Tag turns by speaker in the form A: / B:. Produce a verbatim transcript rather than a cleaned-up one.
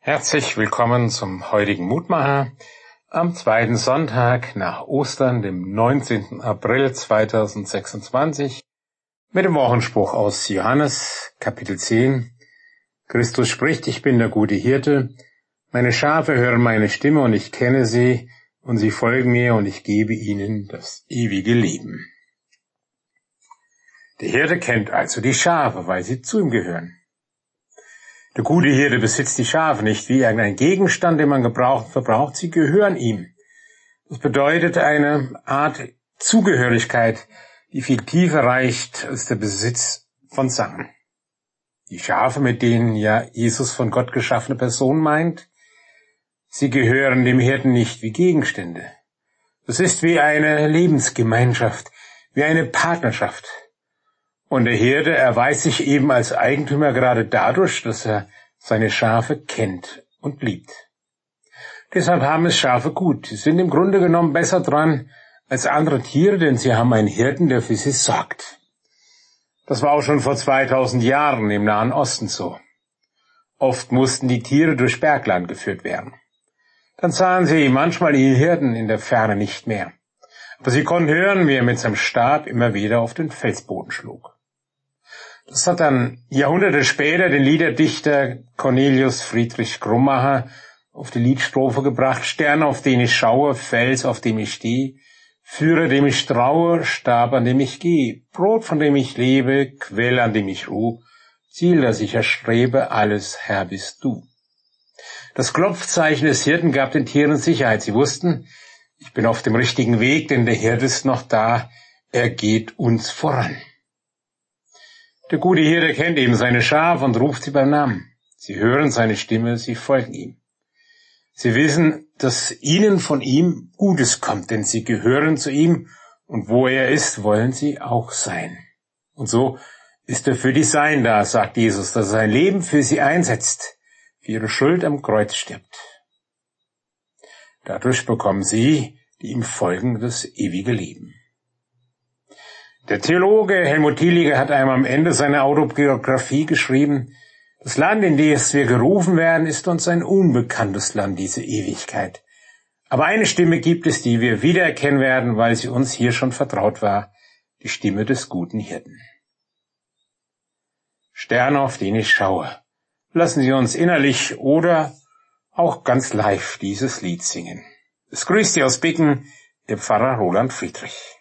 A: Herzlich willkommen zum heutigen Mutmacher am zweiten Sonntag nach Ostern, dem neunzehnten April zweitausendsechsundzwanzig, mit dem Wochenspruch aus Johannes, Kapitel zehn. Christus spricht: Ich bin der gute Hirte, meine Schafe hören meine Stimme und ich kenne sie und sie folgen mir und ich gebe ihnen das ewige Leben. Der Hirte kennt also die Schafe, weil sie zu ihm gehören. Der gute Hirte besitzt die Schafe nicht wie irgendein Gegenstand, den man gebraucht und verbraucht. Sie gehören ihm. Das bedeutet eine Art Zugehörigkeit, die viel tiefer reicht als der Besitz von Sachen. Die Schafe, mit denen ja Jesus von Gott geschaffene Person meint, sie gehören dem Hirten nicht wie Gegenstände. Das ist wie eine Lebensgemeinschaft, wie eine Partnerschaft. Und der Hirte erweist sich eben als Eigentümer gerade dadurch, dass er seine Schafe kennt und liebt. Deshalb haben es Schafe gut. Sie sind im Grunde genommen besser dran als andere Tiere, denn sie haben einen Hirten, der für sie sorgt. Das war auch schon vor zweitausend Jahren im Nahen Osten so. Oft mussten die Tiere durch Bergland geführt werden. Dann sahen sie manchmal ihren Hirten in der Ferne nicht mehr. Aber sie konnten hören, wie er mit seinem Stab immer wieder auf den Felsboden schlug. Das hat dann Jahrhunderte später den Liederdichter Cornelius Friedrich Krummacher auf die Liedstrophe gebracht: Stern, auf den ich schaue, Fels, auf dem ich stehe, Führer, dem ich traue, Stab, an dem ich gehe, Brot, von dem ich lebe, Quell, an dem ich ruh, Ziel, das ich erstrebe, alles, Herr, bist du. Das Klopfzeichen des Hirten gab den Tieren Sicherheit. Sie wussten, ich bin auf dem richtigen Weg, denn der Hirte ist noch da, er geht uns voran. Der gute Hirte kennt eben seine Schafe und ruft sie beim Namen. Sie hören seine Stimme, sie folgen ihm. Sie wissen, dass ihnen von ihm Gutes kommt, denn sie gehören zu ihm und wo er ist, wollen sie auch sein. Und so ist er für die Seinen da, sagt Jesus, dass er sein Leben für sie einsetzt, für ihre Schuld am Kreuz stirbt. Dadurch bekommen sie, die ihm folgen, das ewige Leben. Der Theologe Helmut Thielicke hat einmal am Ende seiner Autobiografie geschrieben: Das Land, in das wir gerufen werden, ist uns ein unbekanntes Land, diese Ewigkeit. Aber eine Stimme gibt es, die wir wiedererkennen werden, weil sie uns hier schon vertraut war, die Stimme des guten Hirten. Sterne, auf den ich schaue. Lassen Sie uns innerlich oder auch ganz live dieses Lied singen. Es grüßt Sie aus Bicken, der Pfarrer Roland Friedrich.